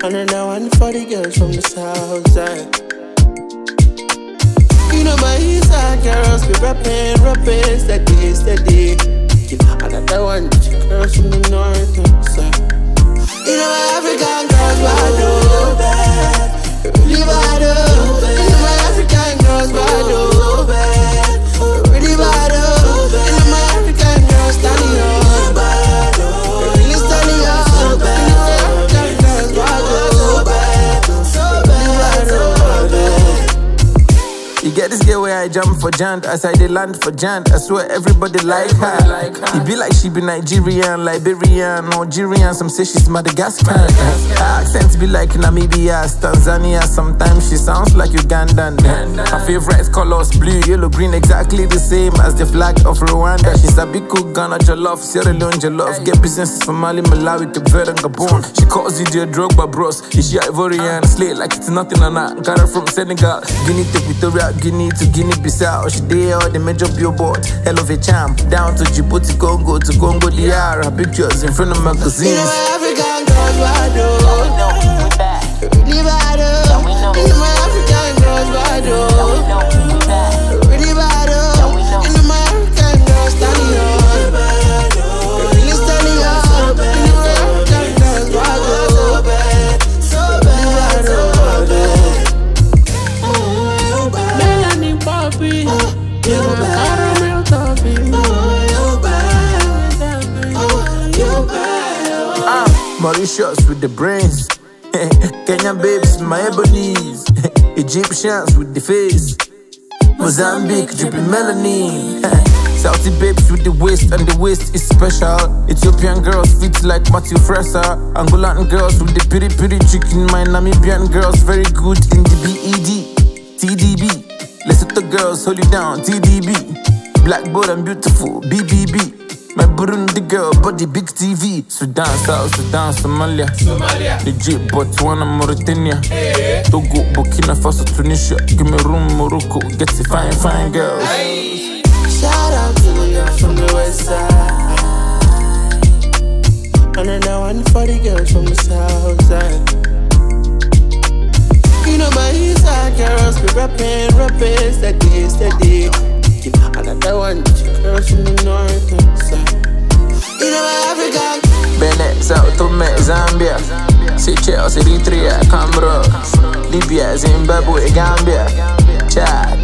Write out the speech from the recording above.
Another one for the girls from the south side. You know my east side girls be rapping steady. Another one to the girls from the north side. You know my African girls bad oh, really bad oh. You know my African girls bad oh, really bad oh. You know my African girls standing up, really standing up. You know my African girls bad oh, You get this girl where I jump for jant, as I dey land for jant. I swear everybody like her. It be like she be Nigerian, Liberian, Algerian. Some say she's Madagascar. Her accent be like Namibia, Tanzania. Sometimes she sounds like Ugandan. Her favorite colors blue, yellow, green, exactly the same as the flag of Rwanda. She's a big cook, Ghana jollof, Sierra Leone jollof. Get businesses from Mali, Malawi, Cape Verde and Gabon. She calls you the Drogba bros. Is she Ivorian? Slay like it's nothing on her. Got her from Senegal, Guinea to Equatorial Guinea to Guinea-Bissau. She did all the major billboards. Hell of a champ. Down to Djibouti, Congo to Congo DR. Her pictures in front of magazines. You know my African girls bad oh, really bad oh. You know my African girls bad oh, really bad oh. You know my African girls standing up, really standing up. You know my African girls bad oh, really bad oh. Melanie Poppy, you caramel toffee. Mauritius with the brains. Kenyan babes, my ebonies. Egyptians with the face. Mozambique, dripping melanin. Saudi babes with the waist, and the waist is special. Ethiopian girls fit like Matthew Fresser. Angolan girls with the piri chicken. My Namibian girls very good in the BED. TDB. Lesotho girls hold you down, TDB. Black, bold and beautiful, BBB. My Burundi girl, body big TV. Sudan, South Sudan, Somalia. Egypt, Botswana, Mauritania. Togo, Burkina Faso, Tunisia. Give me room, Morocco. Get the fine girls. Shout out to the girls from the west side. Another one for the girls from the south side. You know my east side girls be rapping steady. Another one to the girls from the north side. You know my African Benin, Sao Tome, Zambia, Seychelles, Eritrea, Comoros, Libya, Zimbabwe, Gambia, Chad,